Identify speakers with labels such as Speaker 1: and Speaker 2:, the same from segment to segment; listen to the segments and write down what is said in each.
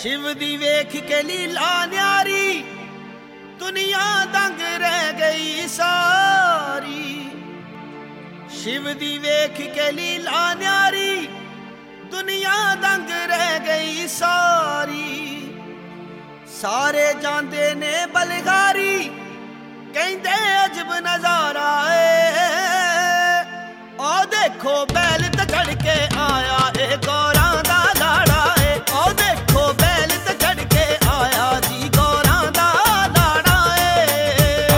Speaker 1: शिव दी वेख के लीला न्यारी दुनिया दंग रह गई सारी। शिव दी वेख के लीला न्यारी दुनिया दंग रह गई सारी। सारे जांदे ने बलगारी कहंदे अजब नजारा है। ओ देखो बैल ते चढ़ के आया ए गौरां दा लाड़ा है। ओ देखो बैल ते चढ़ के आया जी गौरां दा लाड़ा है।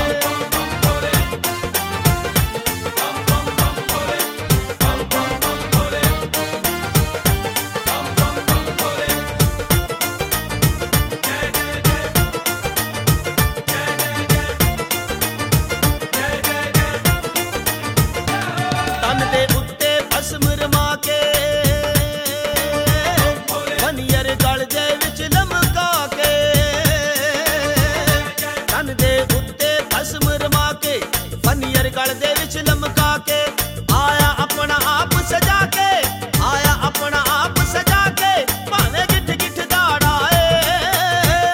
Speaker 1: तन दे उत्ते भस्म रमा के फनियर गल दे विच लमका के। तन दे उत्ते भस्म रमा के फनियर गल दे विच लमका के। आया अपना आप सजा के, आया अपना आप सजा के भावे गिठ गिठ दाड़ा है।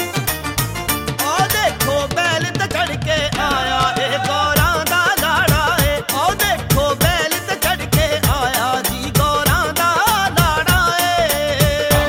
Speaker 1: ओ देखो बैल ते चढ़ के आया ए गौरां दा लाड़ा है। ओ देखो बैल ते चढ़ के आया जी गौरां दा लाड़ा है।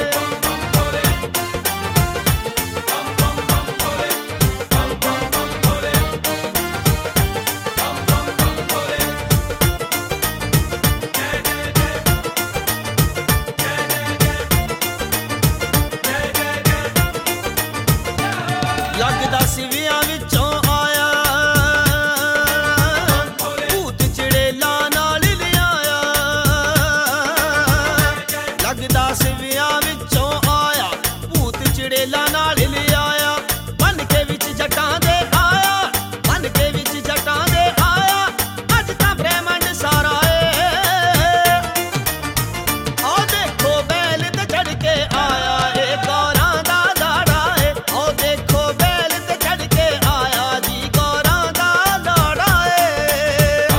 Speaker 1: लगदा सिवियां विचों आया भूत चड़ेला नाल लिआया। लगदा सिवियां विचों आया भूत चड़ेला नाल लिआया। बन के विच जटां दे आया, बन के विच जटां दे आया। अज तां ब्रह्मंड सारा है। ओ देखो बैल ते चढ़ के आया ए गौरां दा लाड़ा है। ओ देखो बैल ते चढ़ के आया जी गौरां दा लाड़ा है।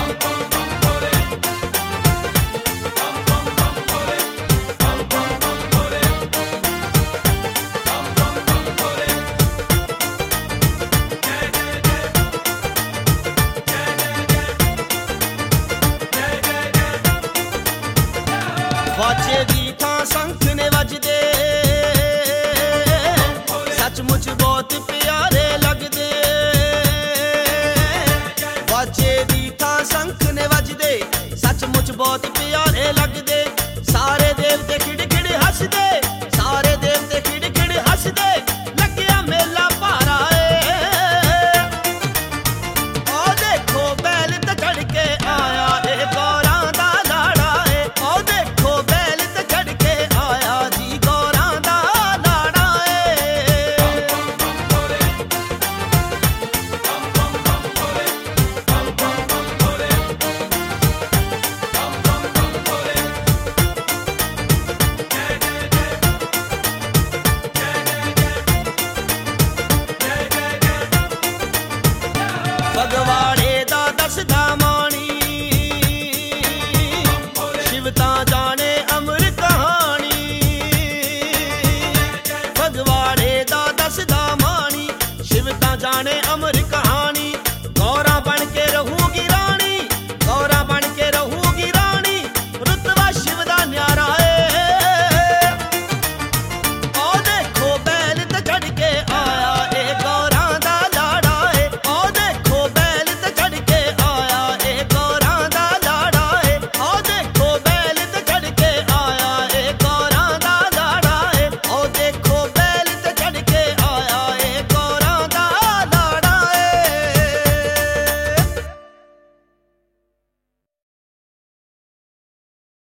Speaker 1: बाजे दी थां संख